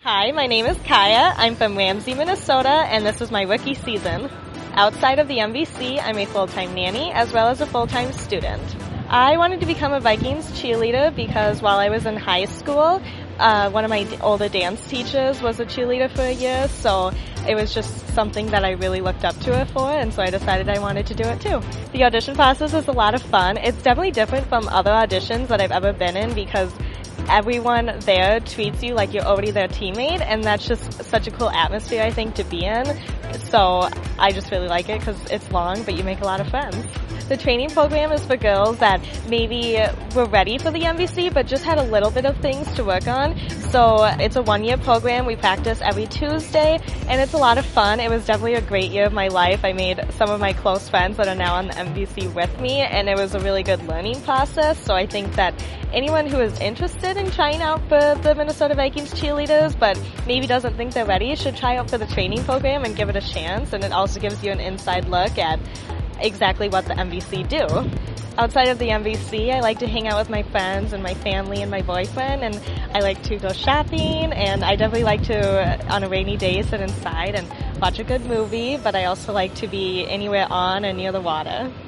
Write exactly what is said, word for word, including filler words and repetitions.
Hi, my name is Kaya. I'm from Ramsey, Minnesota, and this is my rookie season. Outside of the M V C, I'm a full-time nanny as well as a full-time student. I wanted to become a Vikings cheerleader because while I was in high school, uh, one of my older dance teachers was a cheerleader for a year, so it was just something that I really looked up to her for, and so I decided I wanted to do it too. The audition process is a lot of fun. It's definitely different from other auditions that I've ever been in because everyone there treats you like you're already their teammate, and that's just such a cool atmosphere, I think, to be in. So I just really like it because it's long, but you make a lot of friends. The training program is for girls that maybe were ready for the M V C but just had a little bit of things to work on. So it's a one-year program. We practice every Tuesday, and it's a lot of fun. It was definitely a great year of my life. I made some of my close friends that are now on the M V C with me, and it was a really good learning process. So I think that anyone who is interested in trying out for the Minnesota Vikings cheerleaders but maybe doesn't think they're ready should try out for the training program and give it a chance. And it also gives you an inside look at exactly what the M V C do. Outside of the M V C, I like to hang out with my friends and my family and my boyfriend, and I like to go shopping, and I definitely like to, on a rainy day, sit inside and watch a good movie, but I also like to be anywhere on and near the water.